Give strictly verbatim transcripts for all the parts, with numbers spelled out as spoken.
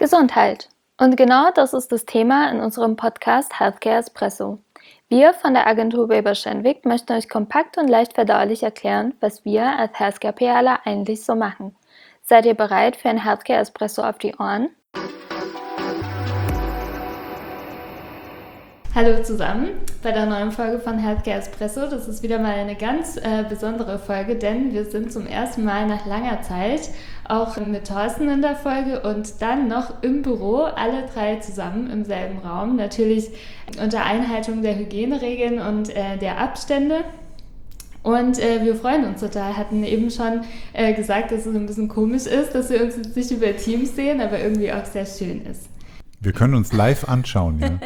Gesundheit. Und genau das ist das Thema in unserem Podcast Healthcare Espresso. Wir von der Agentur Weber Schenwick möchten euch kompakt und leicht verdaulich erklären, was wir als Healthcare-PRler eigentlich so machen. Seid ihr bereit für ein Healthcare Espresso auf die Ohren? Hallo zusammen bei der neuen Folge von Healthcare Espresso. Das ist wieder mal eine ganz äh, besondere Folge, denn wir sind zum ersten Mal nach langer Zeit auch mit Thorsten in der Folge und dann noch im Büro, alle drei zusammen im selben Raum. Natürlich unter Einhaltung der Hygieneregeln und äh, der Abstände. Und äh, wir freuen uns total, hatten eben schon äh, gesagt, dass es ein bisschen komisch ist, dass wir uns jetzt nicht über Teams sehen, aber irgendwie auch sehr schön ist. Wir können uns live anschauen, ja.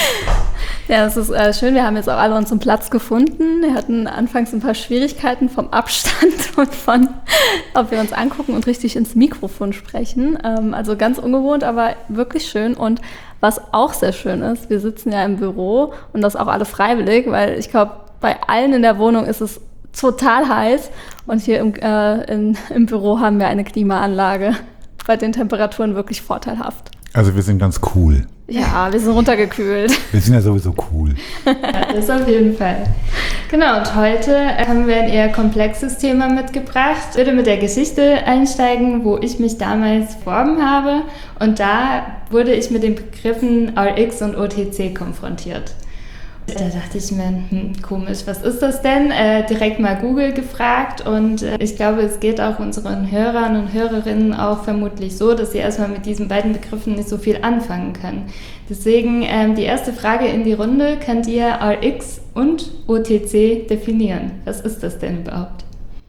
Ja, das ist äh, schön. Wir haben jetzt auch alle unseren Platz gefunden. Wir hatten anfangs ein paar Schwierigkeiten vom Abstand und von, ob wir uns angucken und richtig ins Mikrofon sprechen. Ähm, also ganz ungewohnt, aber wirklich schön. Und was auch sehr schön ist, wir sitzen ja im Büro und das auch alle freiwillig, weil ich glaube, bei allen in der Wohnung ist es total heiß. Und hier im, äh, in, im Büro haben wir eine Klimaanlage, bei den Temperaturen wirklich vorteilhaft. Also wir sind ganz cool. Ja, wir sind runtergekühlt. Wir sind ja sowieso cool. Ja, das auf jeden Fall. Genau, und heute haben wir ein eher komplexes Thema mitgebracht. Ich würde mit der Geschichte einsteigen, wo ich mich damals beworben habe. Und da wurde ich mit den Begriffen R X und O T C konfrontiert. Da dachte ich mir, hm, komisch, was ist das denn? Äh, direkt mal Google gefragt und äh, ich glaube, es geht auch unseren Hörern und Hörerinnen auch vermutlich so, dass sie erstmal mit diesen beiden Begriffen nicht so viel anfangen können. Deswegen ähm, die erste Frage in die Runde, könnt ihr R X und O T C definieren? Was ist das denn überhaupt?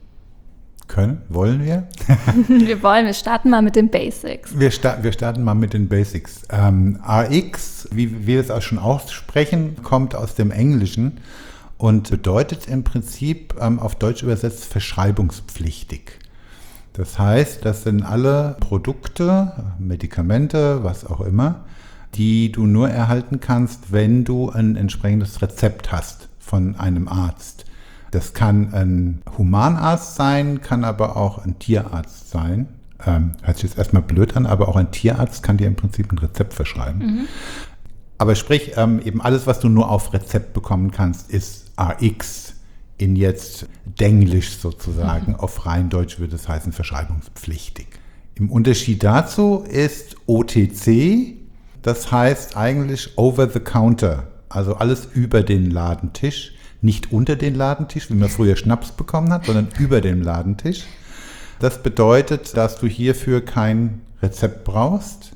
Können? Wollen wir? Wir wollen, wir starten mal mit den Basics. Wir, sta- wir starten mal mit den Basics. Ähm, R X, wie wir es auch schon aussprechen, kommt aus dem Englischen und bedeutet im Prinzip ähm, auf Deutsch übersetzt verschreibungspflichtig. Das heißt, das sind alle Produkte, Medikamente, was auch immer, die du nur erhalten kannst, wenn du ein entsprechendes Rezept hast von einem Arzt. Das kann ein Humanarzt sein, kann aber auch ein Tierarzt sein. Ähm, hört sich jetzt erstmal blöd an, aber auch ein Tierarzt kann dir im Prinzip ein Rezept verschreiben. Mhm. Aber sprich, ähm, eben alles, was du nur auf Rezept bekommen kannst, ist R X in jetzt Denglisch sozusagen. Mhm. Auf rein Deutsch würde es heißen verschreibungspflichtig. Im Unterschied dazu ist O T C, das heißt eigentlich over the counter, also alles über den Ladentisch. Nicht unter den Ladentisch, wie man früher Schnaps bekommen hat, sondern über den Ladentisch. Das bedeutet, dass du hierfür kein Rezept brauchst,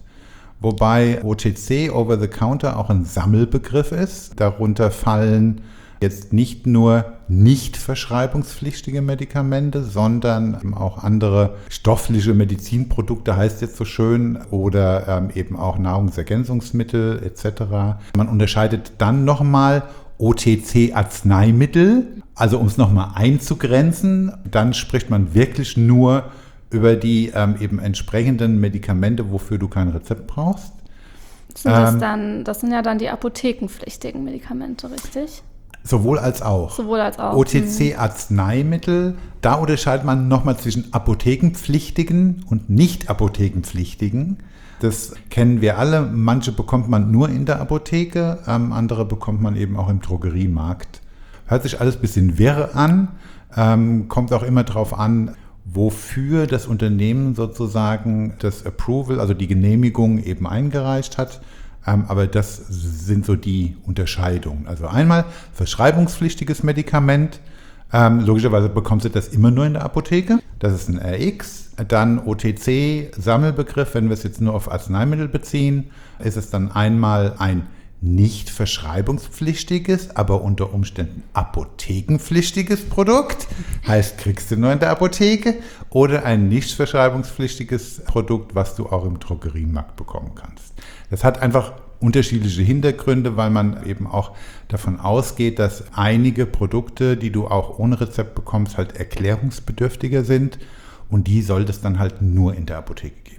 wobei O T C, over the counter, auch ein Sammelbegriff ist. Darunter fallen jetzt nicht nur nicht verschreibungspflichtige Medikamente, sondern auch andere stoffliche Medizinprodukte, heißt jetzt so schön, oder ähm, eben auch Nahrungsergänzungsmittel et cetera. Man unterscheidet dann nochmal O T C-Arzneimittel, also um es nochmal einzugrenzen, dann spricht man wirklich nur über die ähm, eben entsprechenden Medikamente, wofür du kein Rezept brauchst. Sind das, dann, das sind ja dann die apothekenpflichtigen Medikamente, richtig? Sowohl als auch. Sowohl als auch. O T C-Arzneimittel, da unterscheidet man nochmal zwischen apothekenpflichtigen und nicht apothekenpflichtigen. Das kennen wir alle. Manche bekommt man nur in der Apotheke, ähm, andere bekommt man eben auch im Drogeriemarkt. Hört sich alles ein bisschen wirr an, ähm, kommt auch immer darauf an, wofür das Unternehmen sozusagen das Approval, also die Genehmigung eben eingereicht hat. Ähm, aber das sind so die Unterscheidungen. Also einmal verschreibungspflichtiges Medikament. Ähm, logischerweise bekommst du das immer nur in der Apotheke. Das ist ein R X. Dann O T C, Sammelbegriff, wenn wir es jetzt nur auf Arzneimittel beziehen, ist es dann einmal ein nicht verschreibungspflichtiges, aber unter Umständen apothekenpflichtiges Produkt, heißt kriegst du nur in der Apotheke, oder ein nicht verschreibungspflichtiges Produkt, was du auch im Drogeriemarkt bekommen kannst. Das hat einfach unterschiedliche Hintergründe, weil man eben auch davon ausgeht, dass einige Produkte, die du auch ohne Rezept bekommst, halt erklärungsbedürftiger sind. Und die sollte es dann halt nur in der Apotheke geben.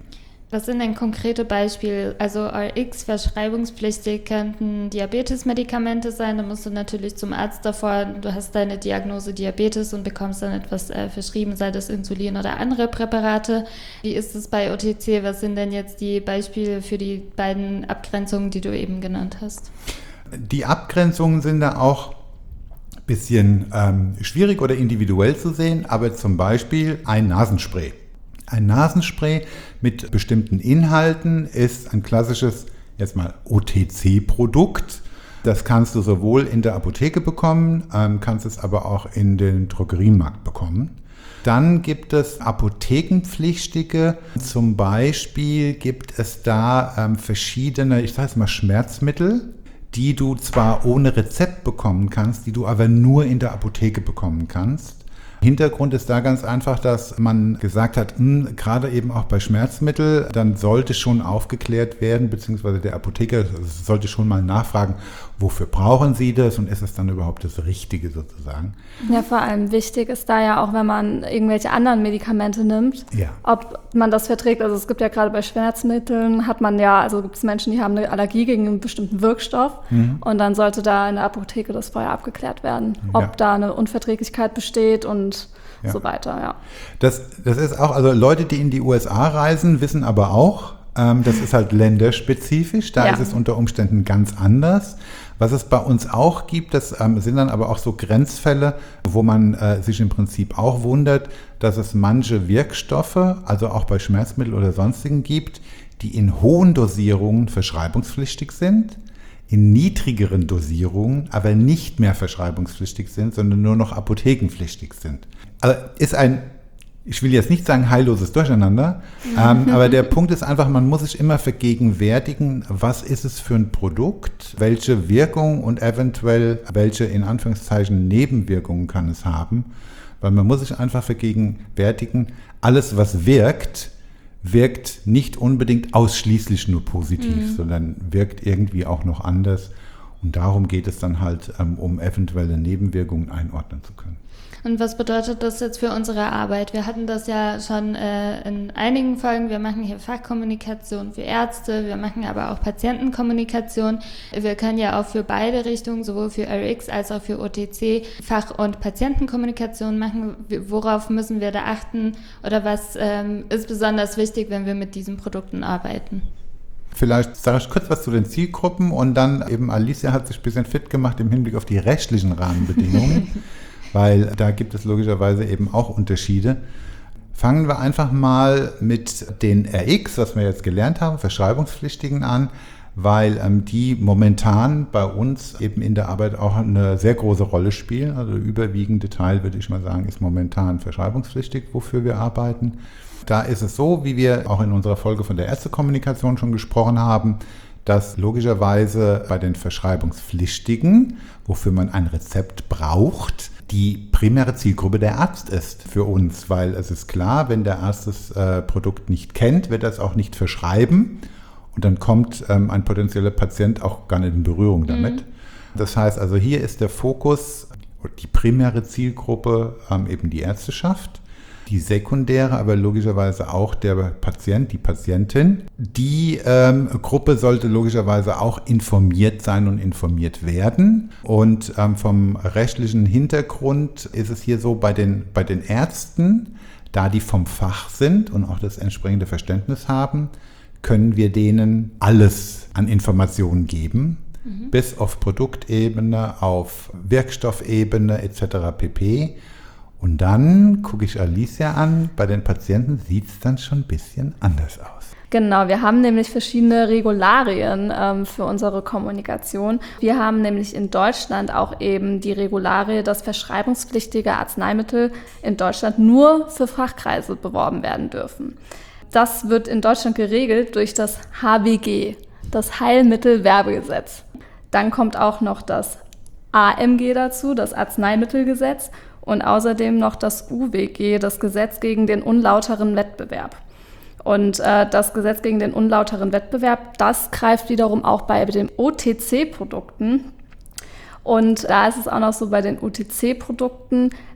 Was sind denn konkrete Beispiele? Also R X, verschreibungspflichtig, könnten Diabetesmedikamente sein. Da musst du natürlich zum Arzt davor, du hast deine Diagnose Diabetes und bekommst dann etwas äh, verschrieben, sei das Insulin oder andere Präparate. Wie ist es bei O T C? Was sind denn jetzt die Beispiele für die beiden Abgrenzungen, die du eben genannt hast? Die Abgrenzungen sind da auch ein bisschen ähm, schwierig oder individuell zu sehen, aber zum Beispiel ein Nasenspray. Ein Nasenspray mit bestimmten Inhalten ist ein klassisches, jetzt mal O T C-Produkt. Das kannst du sowohl in der Apotheke bekommen, ähm, kannst es aber auch in den Drogeriemarkt bekommen. Dann gibt es apothekenpflichtige, zum Beispiel gibt es da ähm, verschiedene, ich sage jetzt mal Schmerzmittel, die du zwar ohne Rezept bekommen kannst, die du aber nur in der Apotheke bekommen kannst. Hintergrund ist da ganz einfach, dass man gesagt hat, mh, gerade eben auch bei Schmerzmitteln, dann sollte schon aufgeklärt werden, beziehungsweise der Apotheker sollte schon mal nachfragen, wofür brauchen Sie das und ist es dann überhaupt das Richtige sozusagen? Ja, vor allem wichtig ist da ja auch, wenn man irgendwelche anderen Medikamente nimmt, ja. ob man das verträgt. Also es gibt ja gerade bei Schmerzmitteln, hat man ja, also gibt es Menschen, die haben eine Allergie gegen einen bestimmten Wirkstoff mhm. und dann sollte da in der Apotheke das vorher abgeklärt werden, ob ja. da eine Unverträglichkeit besteht und ja. so weiter, ja. Das, das ist auch, also Leute, die in die U S A reisen, wissen aber auch, ähm, das ist halt länderspezifisch, da ja. ist es unter Umständen ganz anders. Was es bei uns auch gibt, das ähm, sind dann aber auch so Grenzfälle, wo man äh, sich im Prinzip auch wundert, dass es manche Wirkstoffe, also auch bei Schmerzmitteln oder sonstigen gibt, die in hohen Dosierungen verschreibungspflichtig sind, in niedrigeren Dosierungen aber nicht mehr verschreibungspflichtig sind, sondern nur noch apothekenpflichtig sind. Also ist ein, ich will jetzt nicht sagen heilloses Durcheinander, ähm, aber der Punkt ist einfach, man muss sich immer vergegenwärtigen, was ist es für ein Produkt, welche Wirkung und eventuell welche in Anführungszeichen Nebenwirkungen kann es haben, weil man muss sich einfach vergegenwärtigen, alles was wirkt, wirkt nicht unbedingt ausschließlich nur positiv, mhm. sondern wirkt irgendwie auch noch anders. Und darum geht es dann halt, ähm, um eventuelle Nebenwirkungen einordnen zu können. Und was bedeutet das jetzt für unsere Arbeit? Wir hatten das ja schon äh, in einigen Folgen. Wir machen hier Fachkommunikation für Ärzte, wir machen aber auch Patientenkommunikation. Wir können ja auch für beide Richtungen, sowohl für R X als auch für O T C, Fach- und Patientenkommunikation machen. Worauf müssen wir da achten oder was ähm, ist besonders wichtig, wenn wir mit diesen Produkten arbeiten? Vielleicht sage ich kurz was zu den Zielgruppen und dann eben Alicia hat sich ein bisschen fit gemacht im Hinblick auf die rechtlichen Rahmenbedingungen. Weil da gibt es logischerweise eben auch Unterschiede. Fangen wir einfach mal mit den R X, was wir jetzt gelernt haben, Verschreibungspflichtigen an, weil ähm, die momentan bei uns eben in der Arbeit auch eine sehr große Rolle spielen. Also der überwiegende Teil, würde ich mal sagen, ist momentan verschreibungspflichtig, wofür wir arbeiten. Da ist es so, wie wir auch in unserer Folge von der Ärztekommunikation schon gesprochen haben, dass logischerweise bei den Verschreibungspflichtigen, wofür man ein Rezept braucht, die primäre Zielgruppe der Arzt ist für uns, weil es ist klar, wenn der Arzt das äh, Produkt nicht kennt, wird er es auch nicht verschreiben und dann kommt ähm, ein potenzieller Patient auch gar nicht in Berührung damit. Mhm. Das heißt also, hier ist der Fokus, die primäre Zielgruppe ähm, eben die Ärzteschaft. Die sekundäre, aber logischerweise auch der Patient, die Patientin. Die ähm, Gruppe sollte logischerweise auch informiert sein und informiert werden. Und ähm, vom rechtlichen Hintergrund ist es hier so, bei den, bei den Ärzten, da die vom Fach sind und auch das entsprechende Verständnis haben, können wir denen alles an Informationen geben, mhm. bis auf Produktebene, auf Wirkstoffebene et cetera pp. Und dann gucke ich Alicia an, bei den Patienten sieht es dann schon ein bisschen anders aus. Genau, wir haben nämlich verschiedene Regularien ähm, für unsere Kommunikation. Wir haben nämlich in Deutschland auch eben die Regularie, dass verschreibungspflichtige Arzneimittel in Deutschland nur für Fachkreise beworben werden dürfen. Das wird in Deutschland geregelt durch das H W G, das Heilmittelwerbegesetz. Dann kommt auch noch das A M G dazu, das Arzneimittelgesetz. Und außerdem noch das U W G, das Gesetz gegen den unlauteren Wettbewerb. Und äh, das Gesetz gegen den unlauteren Wettbewerb, das greift wiederum auch bei den O T C-Produkten. Und da ist es auch noch so bei den O T C-Produkten,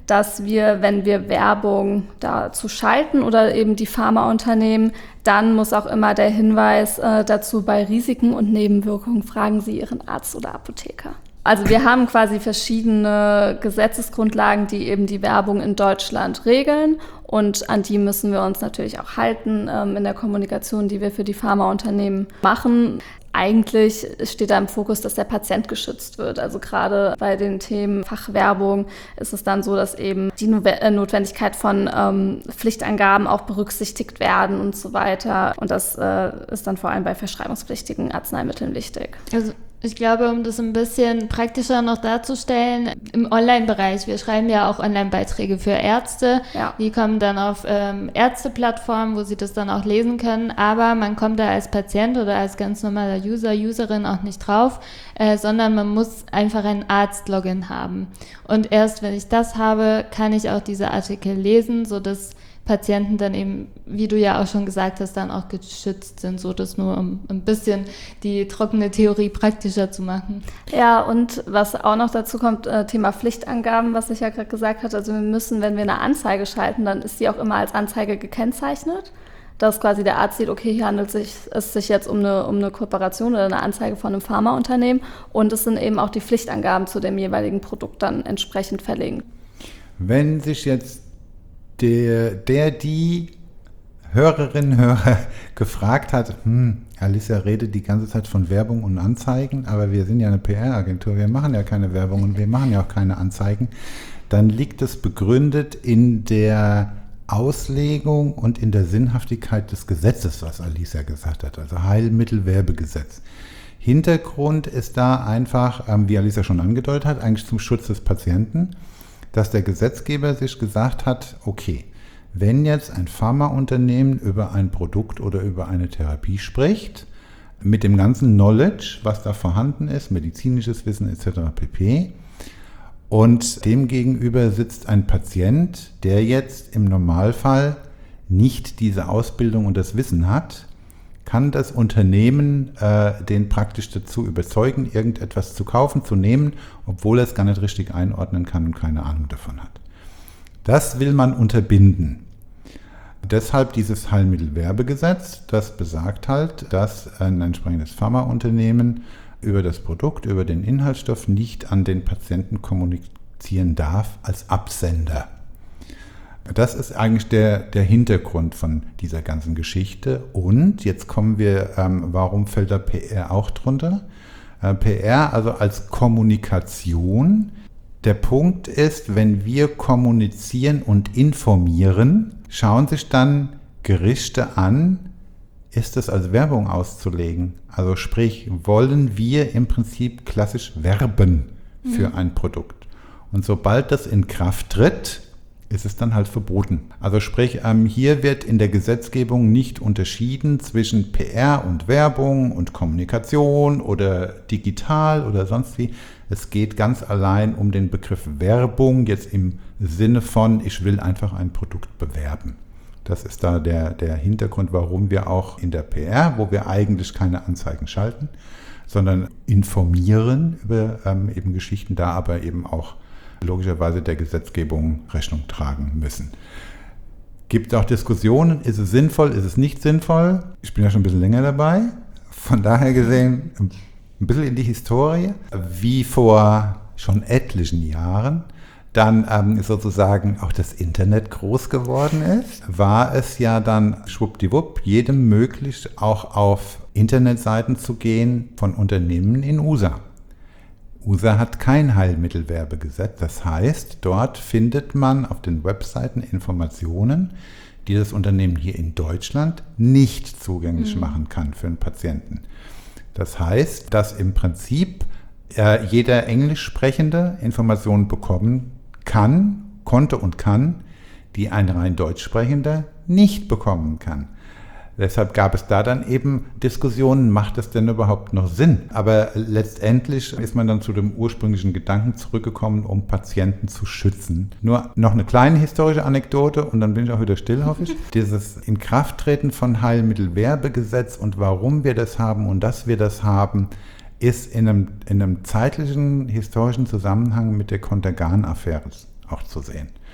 dass wir, wenn wir Werbung dazu schalten oder eben die Pharmaunternehmen, dann muss auch immer der Hinweis äh, dazu, bei Risiken und Nebenwirkungen fragen Sie Ihren Arzt oder Apotheker. Also wir haben quasi verschiedene Gesetzesgrundlagen, die eben die Werbung in Deutschland regeln und an die müssen wir uns natürlich auch halten ähm, in der Kommunikation, die wir für die Pharmaunternehmen machen. Eigentlich steht da im Fokus, dass der Patient geschützt wird. Also gerade bei den Themen Fachwerbung ist es dann so, dass eben die Notwendigkeit von ähm, Pflichtangaben auch berücksichtigt werden und so weiter. Und das äh, ist dann vor allem bei verschreibungspflichtigen Arzneimitteln wichtig. Also ich glaube, um das ein bisschen praktischer noch darzustellen, im Online-Bereich, wir schreiben ja auch Online-Beiträge für Ärzte, ja. Die kommen dann auf ähm, Ärzteplattformen, wo sie das dann auch lesen können, aber man kommt da als Patient oder als ganz normaler User, Userin auch nicht drauf, äh, sondern man muss einfach ein Arzt-Login haben. Und erst wenn ich das habe, kann ich auch diese Artikel lesen, sodass Patienten dann eben, wie du ja auch schon gesagt hast, dann auch geschützt sind, so das nur um ein bisschen die trockene Theorie praktischer zu machen. Ja, und was auch noch dazu kommt, äh, Thema Pflichtangaben, was ich ja gerade gesagt habe, also wir müssen, wenn wir eine Anzeige schalten, dann ist die auch immer als Anzeige gekennzeichnet, dass quasi der Arzt sieht, okay, hier handelt es sich, es sich jetzt um eine, um eine Kooperation oder eine Anzeige von einem Pharmaunternehmen und es sind eben auch die Pflichtangaben zu dem jeweiligen Produkt dann entsprechend verlinkt. Wenn sich jetzt Der, der, die Hörerinnen, Hörer gefragt hat, hm, Alicia redet die ganze Zeit von Werbung und Anzeigen, aber wir sind ja eine P R-Agentur, wir machen ja keine Werbung und wir machen ja auch keine Anzeigen, dann liegt es begründet in der Auslegung und in der Sinnhaftigkeit des Gesetzes, was Alicia gesagt hat, also Heilmittelwerbegesetz. Hintergrund ist da einfach, wie Alicia schon angedeutet hat, eigentlich zum Schutz des Patienten, dass der Gesetzgeber sich gesagt hat, okay, wenn jetzt ein Pharmaunternehmen über ein Produkt oder über eine Therapie spricht, mit dem ganzen Knowledge, was da vorhanden ist, medizinisches Wissen et cetera pp. Und demgegenüber sitzt ein Patient, der jetzt im Normalfall nicht diese Ausbildung und das Wissen hat, kann das Unternehmen äh, den praktisch dazu überzeugen, irgendetwas zu kaufen, zu nehmen, obwohl er es gar nicht richtig einordnen kann und keine Ahnung davon hat. Das will man unterbinden. Deshalb dieses Heilmittelwerbegesetz, das besagt halt, dass ein entsprechendes Pharmaunternehmen über das Produkt, über den Inhaltsstoff nicht an den Patienten kommunizieren darf als Absender. Das ist eigentlich der, der Hintergrund von dieser ganzen Geschichte. Und jetzt kommen wir, ähm, warum fällt da P R auch drunter? Äh, P R also als Kommunikation. Der Punkt ist, wenn wir kommunizieren und informieren, schauen sich dann Gerichte an, ist es als Werbung auszulegen? Also sprich, wollen wir im Prinzip klassisch werben für mhm. ein Produkt? Und sobald das in Kraft tritt, ist es dann halt verboten. Also sprich, ähm, hier wird in der Gesetzgebung nicht unterschieden zwischen P R und Werbung und Kommunikation oder digital oder sonst wie. Es geht ganz allein um den Begriff Werbung, jetzt im Sinne von, ich will einfach ein Produkt bewerben. Das ist da der, der Hintergrund, warum wir auch in der P R, wo wir eigentlich keine Anzeigen schalten, sondern informieren über ähm, eben Geschichten, da aber eben auch logischerweise der Gesetzgebung Rechnung tragen müssen. Gibt auch Diskussionen, ist es sinnvoll, ist es nicht sinnvoll? Ich bin ja schon ein bisschen länger dabei, von daher gesehen ein bisschen in die Historie. Wie vor schon etlichen Jahren dann ähm, sozusagen auch das Internet groß geworden ist, war es ja dann schwuppdiwupp jedem möglich, auch auf Internetseiten zu gehen von Unternehmen in U S A. U S A hat kein Heilmittelwerbegesetz, das heißt, dort findet man auf den Webseiten Informationen, die das Unternehmen hier in Deutschland nicht zugänglich mhm. machen kann für einen Patienten. Das heißt, dass im Prinzip äh, jeder Englischsprechende Informationen bekommen kann, konnte und kann, die ein rein Deutschsprechender nicht bekommen kann. Deshalb gab es da dann eben Diskussionen, macht das denn überhaupt noch Sinn? Aber letztendlich ist man dann zu dem ursprünglichen Gedanken zurückgekommen, um Patienten zu schützen. Nur noch eine kleine historische Anekdote und dann bin ich auch wieder still, hoffe ich. Dieses Inkrafttreten von Heilmittelwerbegesetz und warum wir das haben und dass wir das haben, ist in einem, in einem zeitlichen, historischen Zusammenhang mit der Contergan-Affäre auch zu sehen.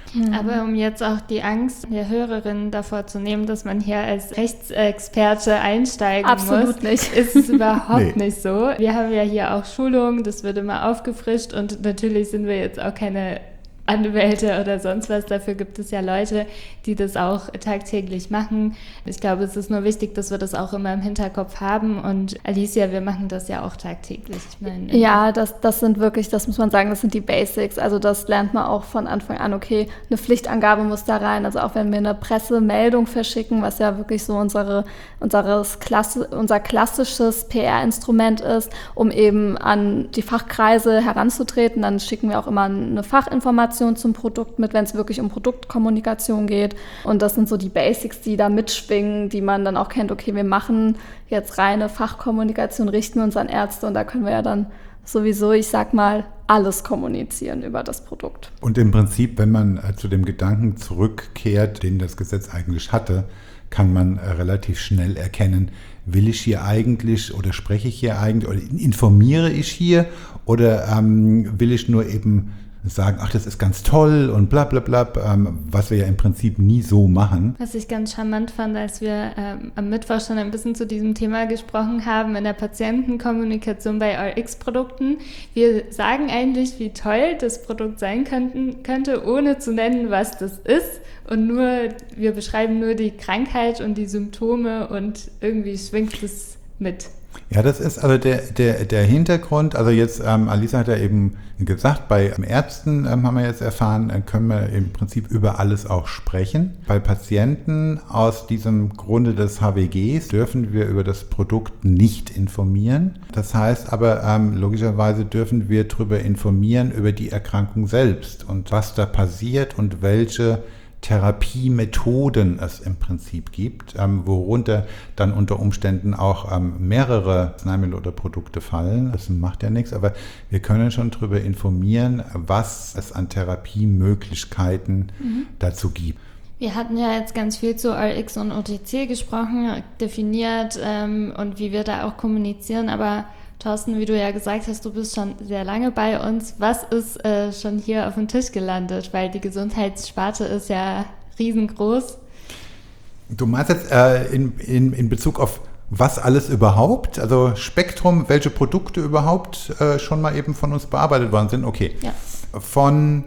Mhm. Aber um jetzt auch die Angst der Hörerinnen davor zu nehmen, dass man hier als Rechtsexperte einsteigen Absolut muss, nicht. ist es überhaupt Nee. nicht so. Wir haben ja hier auch Schulungen, das wird immer aufgefrischt und natürlich sind wir jetzt auch keine Anwälte oder sonst was. Dafür gibt es ja Leute, die das auch tagtäglich machen. Ich glaube, es ist nur wichtig, dass wir das auch immer im Hinterkopf haben. Und Alicia, wir machen das ja auch tagtäglich. Ich meine, Ja, das, das sind wirklich, das muss man sagen, das sind die Basics. Also das lernt man auch von Anfang an, okay, eine Pflichtangabe muss da rein. Also auch wenn wir eine Pressemeldung verschicken, was ja wirklich so unsere, unseres Klasse, unser klassisches P R-Instrument ist, um eben an die Fachkreise heranzutreten, dann schicken wir auch immer eine Fachinformation zum Produkt mit, wenn es wirklich um Produktkommunikation geht. Und das sind so die Basics, die da mitschwingen, die man dann auch kennt. Okay, wir machen jetzt reine Fachkommunikation, richten uns an Ärzte und da können wir ja dann sowieso, ich sag mal, alles kommunizieren über das Produkt. Und im Prinzip, wenn man äh, zu dem Gedanken zurückkehrt, den das Gesetz eigentlich hatte, kann man äh, relativ schnell erkennen, will ich hier eigentlich oder spreche ich hier eigentlich oder informiere ich hier oder ähm, will ich nur eben sagen, ach, das ist ganz toll und bla bla bla, ähm, was wir ja im Prinzip nie so machen. Was ich ganz charmant fand, als wir ähm, am Mittwoch schon ein bisschen zu diesem Thema gesprochen haben, in der Patientenkommunikation bei R X-Produkten. Wir sagen eigentlich, wie toll das Produkt sein könnten, könnte, ohne zu nennen, was das ist. Und nur, wir beschreiben nur die Krankheit und die Symptome und irgendwie schwingt es mit. Ja, das ist also der, der, der Hintergrund. Also jetzt, ähm, Alisa hat ja eben gesagt, bei Ärzten ähm, haben wir jetzt erfahren, äh, können wir im Prinzip über alles auch sprechen. Bei Patienten aus diesem Grunde des H W Gs dürfen wir über das Produkt nicht informieren. Das heißt aber, ähm, logischerweise dürfen wir darüber informieren, über die Erkrankung selbst und was da passiert und welche Therapiemethoden es im Prinzip gibt, ähm, worunter dann unter Umständen auch ähm, mehrere Arzneimittel oder Produkte fallen. Das macht ja nichts, aber wir können schon darüber informieren, was es an Therapiemöglichkeiten mhm. dazu gibt. Wir hatten ja jetzt ganz viel zu R X und O T C gesprochen, definiert ähm, und wie wir da auch kommunizieren, aber Thorsten, wie du ja gesagt hast, du bist schon sehr lange bei uns. Was ist äh, schon hier auf dem Tisch gelandet? Weil die Gesundheitssparte ist ja riesengroß. Du meinst jetzt äh, in, in, in Bezug auf was alles überhaupt? Also Spektrum, welche Produkte überhaupt äh, schon mal eben von uns bearbeitet worden sind? Okay. Ja. Von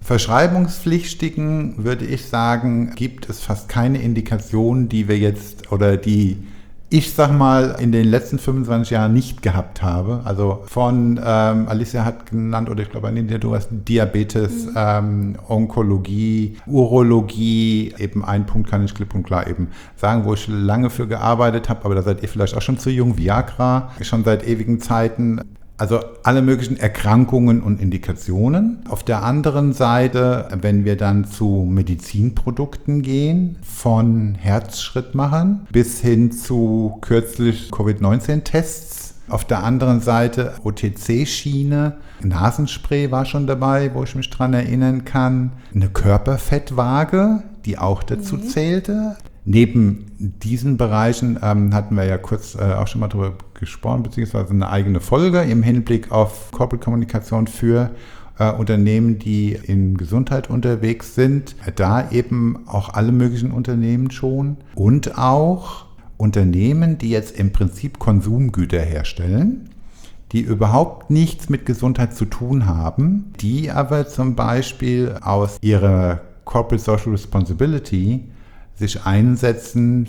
Verschreibungspflichtigen würde ich sagen, gibt es fast keine Indikation, die wir jetzt oder die ich sag mal, in den letzten fünfundzwanzig Jahren nicht gehabt habe. Also von, ähm, Alicia hat genannt, oder ich glaube, du hast Diabetes, mhm. ähm, Onkologie, Urologie, eben ein Punkt kann ich klipp und klar eben sagen, wo ich lange für gearbeitet habe, aber da seid ihr vielleicht auch schon zu jung, Viagra, schon seit ewigen Zeiten. Also alle möglichen Erkrankungen und Indikationen. Auf der anderen Seite, wenn wir dann zu Medizinprodukten gehen, von Herzschrittmachern bis hin zu kürzlich Covid neunzehn Tests. Auf der anderen Seite O T C-Schiene, Nasenspray war schon dabei, wo ich mich dran erinnern kann. Eine Körperfettwaage, die auch dazu mhm. zählte. Neben diesen Bereichen ähm, hatten wir ja kurz äh, auch schon mal drüber gesprochen, beziehungsweise eine eigene Folge im Hinblick auf Corporate Kommunikation für äh, Unternehmen, die in Gesundheit unterwegs sind. Da eben auch alle möglichen Unternehmen schon und auch Unternehmen, die jetzt im Prinzip Konsumgüter herstellen, die überhaupt nichts mit Gesundheit zu tun haben, die aber zum Beispiel aus ihrer Corporate Social Responsibility sich einsetzen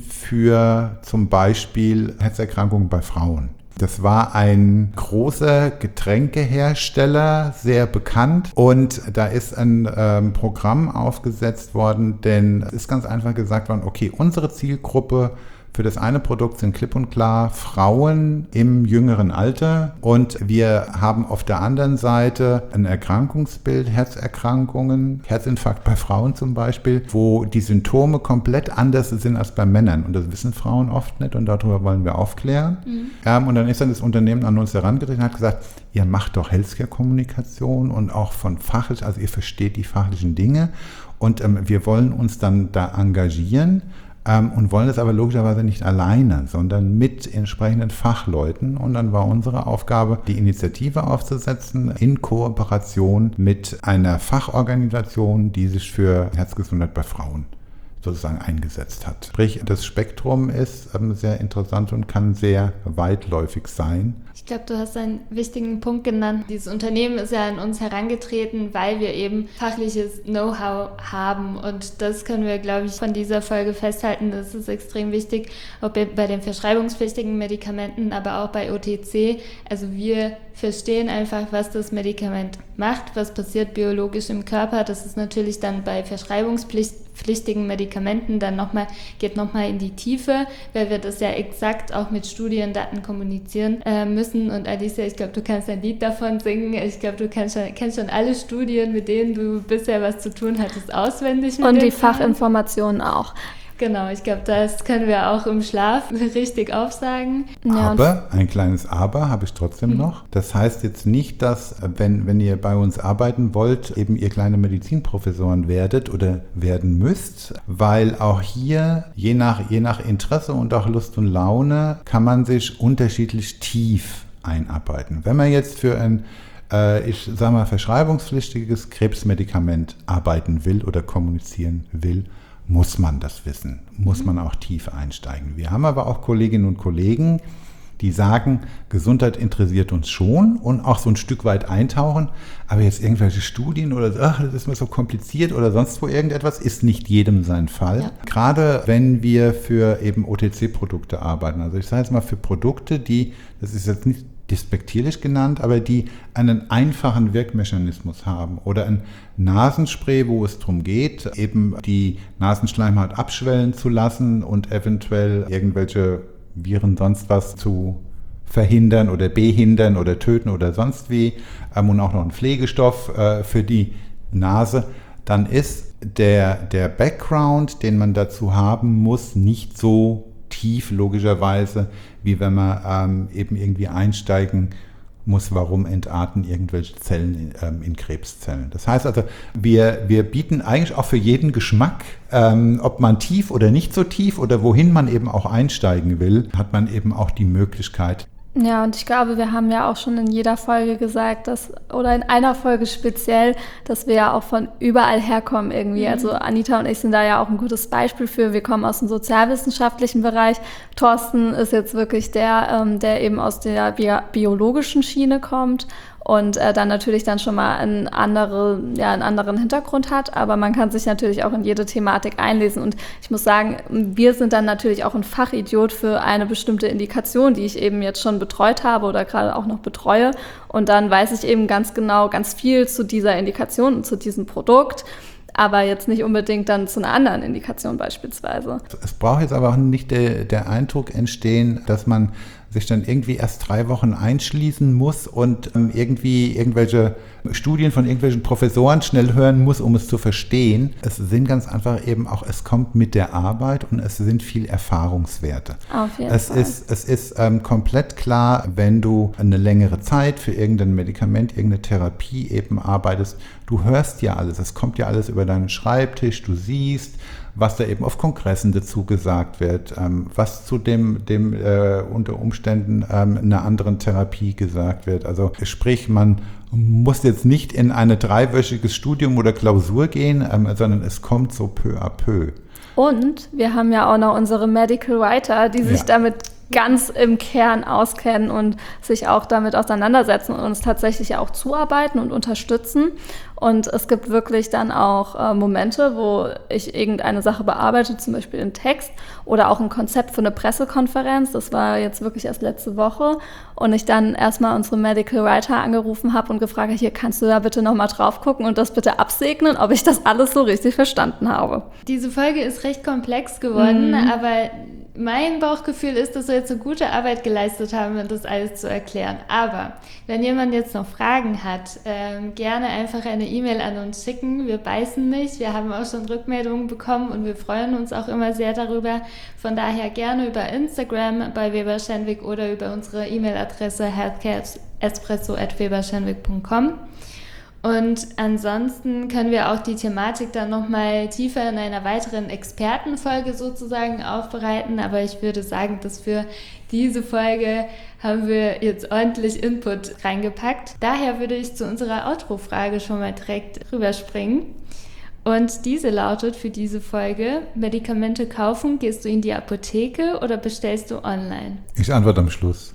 für zum Beispiel Herzerkrankungen bei Frauen. Das war ein großer Getränkehersteller, sehr bekannt, und da ist ein ähm, Programm aufgesetzt worden, denn es ist ganz einfach gesagt worden, okay, unsere Zielgruppe für das eine Produkt sind klipp und klar Frauen im jüngeren Alter, und wir haben auf der anderen Seite ein Erkrankungsbild, Herzerkrankungen, Herzinfarkt bei Frauen zum Beispiel, wo die Symptome komplett anders sind als bei Männern, und das wissen Frauen oft nicht, und darüber wollen wir aufklären. Mhm. Ähm, und dann ist dann das Unternehmen an uns herangetreten und hat gesagt, ihr macht doch Healthcare-Kommunikation und auch von fachlich, also ihr versteht die fachlichen Dinge, und ähm, wir wollen uns dann da engagieren ähm, und wollen das aber logischerweise nicht alleine, sondern mit entsprechenden Fachleuten. Und dann war unsere Aufgabe, die Initiative aufzusetzen in Kooperation mit einer Fachorganisation, die sich für Herzgesundheit bei Frauen sozusagen eingesetzt hat. Sprich, das Spektrum ist ähm, sehr interessant und kann sehr weitläufig sein. Ich glaube, du hast einen wichtigen Punkt genannt. Dieses Unternehmen ist ja an uns herangetreten, weil wir eben fachliches Know-how haben. Und das können wir, glaube ich, von dieser Folge festhalten. Das ist extrem wichtig, ob bei den verschreibungspflichtigen Medikamenten, aber auch bei O T C. Also wir verstehen einfach, was das Medikament macht, was passiert biologisch im Körper. Das ist natürlich dann bei verschreibungspflichtigen Medikamenten dann nochmal, geht nochmal in die Tiefe, weil wir das ja exakt auch mit Studiendaten kommunizieren äh, müssen. Und Alicia, ich glaube, du kannst ein Lied davon singen. Ich glaube, du kennst schon, kennst schon alle Studien, mit denen du bisher was zu tun hattest, auswendig. Und die Fachinformationen auch. Genau, ich glaube, das können wir auch im Schlaf richtig aufsagen. Ja, aber, ein kleines Aber habe ich trotzdem mhm. noch. Das heißt jetzt nicht, dass, wenn, wenn ihr bei uns arbeiten wollt, eben ihr kleine Medizinprofessoren werdet oder werden müsst, weil auch hier, je nach, je nach Interesse und auch Lust und Laune, kann man sich unterschiedlich tief einarbeiten. Wenn man jetzt für ein äh, ich sage mal, verschreibungspflichtiges Krebsmedikament arbeiten will oder kommunizieren will, muss man das wissen, muss man auch tief einsteigen. Wir haben aber auch Kolleginnen und Kollegen, die sagen, Gesundheit interessiert uns schon und auch so ein Stück weit eintauchen, aber jetzt irgendwelche Studien oder so, ach, das ist mir so kompliziert oder sonst wo irgendetwas, ist nicht jedem sein Fall. Ja. Gerade wenn wir für eben O T C-Produkte arbeiten, also ich sage jetzt mal für Produkte, die, das ist jetzt nicht despektierlich genannt, aber die einen einfachen Wirkmechanismus haben oder ein Nasenspray, wo es darum geht, eben die Nasenschleimhaut abschwellen zu lassen und eventuell irgendwelche Viren sonst was zu verhindern oder behindern oder töten oder sonst wie, ähm, und auch noch ein Pflegestoff äh, für die Nase, dann ist der, der Background, den man dazu haben muss, nicht so tief logischerweise, wie wenn man ähm, eben irgendwie einsteigen muss, warum entarten irgendwelche Zellen in, ähm, in Krebszellen. Das heißt also, wir, wir bieten eigentlich auch für jeden Geschmack, ähm, ob man tief oder nicht so tief oder wohin man eben auch einsteigen will, hat man eben auch die Möglichkeit. Ja, und ich glaube, wir haben ja auch schon in jeder Folge gesagt, dass, oder in einer Folge speziell, dass wir ja auch von überall herkommen irgendwie. Mhm. Also Anita und ich sind da ja auch ein gutes Beispiel für. Wir kommen aus dem sozialwissenschaftlichen Bereich. Thorsten ist jetzt wirklich der, ähm, der eben aus der bi- biologischen Schiene kommt und äh, dann natürlich dann schon mal einen, andere, ja, einen anderen Hintergrund hat. Aber man kann sich natürlich auch in jede Thematik einlesen. Und ich muss sagen, wir sind dann natürlich auch ein Fachidiot für eine bestimmte Indikation, die ich eben jetzt schon betreut habe oder gerade auch noch betreue. Und dann weiß ich eben ganz genau ganz viel zu dieser Indikation und zu diesem Produkt, aber jetzt nicht unbedingt dann zu einer anderen Indikation beispielsweise. Es braucht jetzt aber auch nicht der, der Eindruck entstehen, dass man sich dann irgendwie erst drei Wochen einschließen muss und ähm, irgendwie irgendwelche Studien von irgendwelchen Professoren schnell hören muss, um es zu verstehen. Es sind ganz einfach eben auch, es kommt mit der Arbeit und es sind viel Erfahrungswerte. Auf jeden es Fall. Ist, es ist ähm, komplett klar, wenn du eine längere Zeit für irgendein Medikament, irgendeine Therapie eben arbeitest, du hörst ja alles, es kommt ja alles über deinen Schreibtisch, du siehst, was da eben auf Kongressen dazu gesagt wird, ähm, was zu dem, dem äh, unter Umständen ähm, einer anderen Therapie gesagt wird. Also sprich, man muss jetzt nicht in ein dreiwöchiges Studium oder Klausur gehen, ähm, sondern es kommt so peu à peu. Und wir haben ja auch noch unsere Medical Writer, die sich ja. damit ganz im Kern auskennen und sich auch damit auseinandersetzen und uns tatsächlich auch zuarbeiten und unterstützen. Und es gibt wirklich dann auch äh, Momente, wo ich irgendeine Sache bearbeite, zum Beispiel einen Text oder auch ein Konzept für eine Pressekonferenz. Das war jetzt wirklich erst letzte Woche. Und ich dann erstmal unsere Medical Writer angerufen habe und gefragt habe, hier, kannst du da bitte nochmal drauf gucken und das bitte absegnen, ob ich das alles so richtig verstanden habe. Diese Folge ist recht komplex geworden, Mhm. aber mein Bauchgefühl ist, dass wir jetzt eine gute Arbeit geleistet haben, das alles zu erklären. Aber wenn jemand jetzt noch Fragen hat, ähm, gerne einfach eine E-Mail an uns schicken. Wir beißen nicht. Wir haben auch schon Rückmeldungen bekommen und wir freuen uns auch immer sehr darüber. Von daher gerne über Instagram bei Weber Schenwick oder über unsere E-Mail-Adresse healthcareespresso at weber schenwick punkt com. Und ansonsten können wir auch die Thematik dann nochmal tiefer in einer weiteren Expertenfolge sozusagen aufbereiten. Aber ich würde sagen, dass für diese Folge haben wir jetzt ordentlich Input reingepackt. Daher würde ich zu unserer Outro-Frage schon mal direkt rüberspringen. Und diese lautet für diese Folge: Medikamente kaufen, gehst du in die Apotheke oder bestellst du online? Ich antworte am Schluss.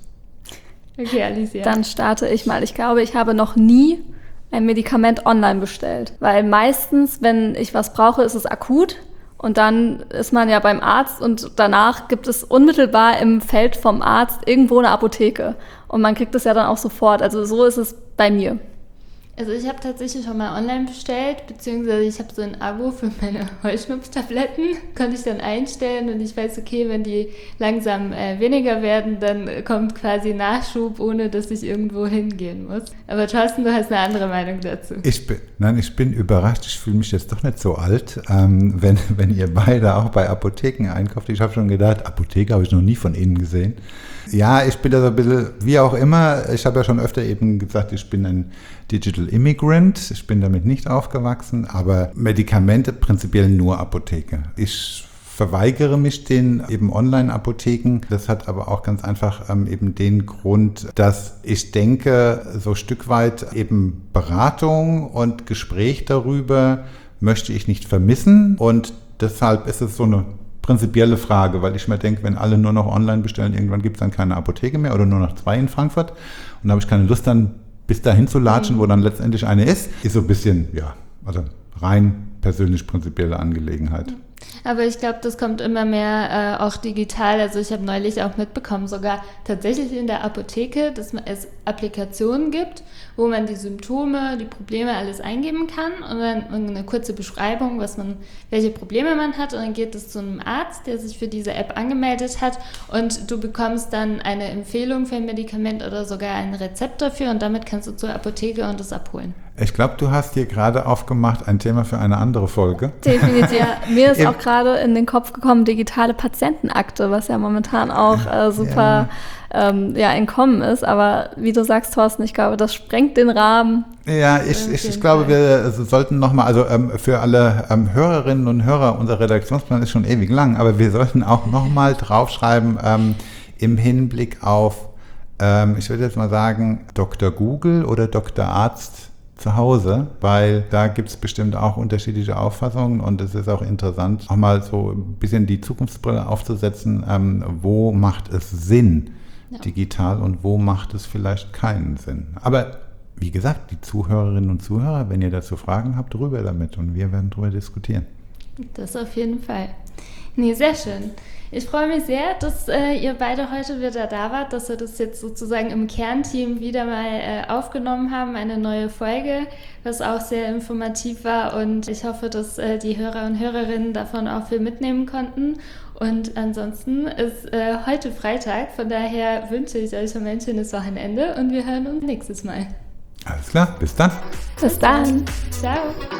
Okay, Alicia. Dann starte ich mal. Ich glaube, ich habe noch nie ein Medikament online bestellt. Weil meistens, wenn ich was brauche, ist es akut. Und dann ist man ja beim Arzt und danach gibt es unmittelbar im Feld vom Arzt irgendwo eine Apotheke. Und man kriegt es ja dann auch sofort. Also so ist es bei mir. Also ich habe tatsächlich schon mal online bestellt, beziehungsweise ich habe so ein Abo für meine Heuschnupftabletten, konnte ich dann einstellen und ich weiß, okay, wenn die langsam äh, weniger werden, dann kommt quasi Nachschub, ohne dass ich irgendwo hingehen muss. Aber Thorsten, du hast eine andere Meinung dazu. Ich bin, nein, ich bin überrascht, ich fühle mich jetzt doch nicht so alt, ähm, wenn, wenn ihr beide auch bei Apotheken einkauft. Ich habe schon gedacht, Apotheke habe ich noch nie von Ihnen gesehen. Ja, ich bin da so ein bisschen, wie auch immer, ich habe ja schon öfter eben gesagt, ich bin ein Digital Immigrant, ich bin damit nicht aufgewachsen, aber Medikamente prinzipiell nur Apotheke. Ich verweigere mich den eben Online-Apotheken. Das hat aber auch ganz einfach ähm, eben den Grund, dass ich denke, so ein Stück weit eben Beratung und Gespräch darüber möchte ich nicht vermissen und deshalb ist es so eine prinzipielle Frage, weil ich mir denke, wenn alle nur noch online bestellen, irgendwann gibt es dann keine Apotheke mehr oder nur noch zwei in Frankfurt und da habe ich keine Lust dann bis dahin zu latschen, mhm. wo dann letztendlich eine ist, ist so ein bisschen, ja, also rein persönlich prinzipielle Angelegenheit. Aber ich glaube, das kommt immer mehr äh, auch digital. Also ich habe neulich auch mitbekommen, sogar tatsächlich in der Apotheke, dass es Applikationen gibt, wo man die Symptome, die Probleme alles eingeben kann und dann eine kurze Beschreibung, was man, welche Probleme man hat und dann geht es zu einem Arzt, der sich für diese App angemeldet hat und du bekommst dann eine Empfehlung für ein Medikament oder sogar ein Rezept dafür und damit kannst du zur Apotheke und das abholen. Ich glaube, du hast hier gerade aufgemacht ein Thema für eine andere Folge. Definitiv. Ja, mir ist auch gerade in den Kopf gekommen, digitale Patientenakte, was ja momentan auch äh, super ja. Ähm, ja, in Kommen ist. Aber wie du sagst, Thorsten, ich glaube, das sprengt den Rahmen. Ja, ich, ich, ich glaube, wir sollten nochmal, also ähm, für alle ähm, Hörerinnen und Hörer, unser Redaktionsplan ist schon ewig lang, aber wir sollten auch nochmal draufschreiben ähm, im Hinblick auf, ähm, ich würde jetzt mal sagen, Doktor Google oder Doktor Arzt zu Hause, weil da gibt es bestimmt auch unterschiedliche Auffassungen und es ist auch interessant, auch mal so ein bisschen die Zukunftsbrille aufzusetzen, ähm, wo macht es Sinn ja. digital und wo macht es vielleicht keinen Sinn. Aber wie gesagt, die Zuhörerinnen und Zuhörer, wenn ihr dazu Fragen habt, rüber damit und wir werden darüber diskutieren. Das auf jeden Fall. Nee, sehr schön. Ich freue mich sehr, dass äh, ihr beide heute wieder da wart, dass wir das jetzt sozusagen im Kernteam wieder mal äh, aufgenommen haben, eine neue Folge, was auch sehr informativ war und ich hoffe, dass äh, die Hörer und Hörerinnen davon auch viel mitnehmen konnten. Und ansonsten ist äh, heute Freitag, von daher wünsche ich euch ein schönes Wochenende und wir hören uns nächstes Mal. Alles klar, bis dann. Bis dann. Ciao.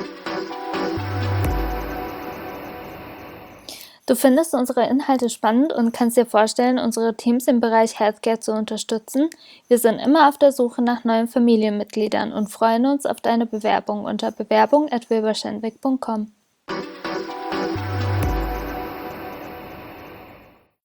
Du findest unsere Inhalte spannend und kannst dir vorstellen, unsere Teams im Bereich Healthcare zu unterstützen? Wir sind immer auf der Suche nach neuen Familienmitgliedern und freuen uns auf deine Bewerbung unter bewerbung at wilberschenwick punkt com.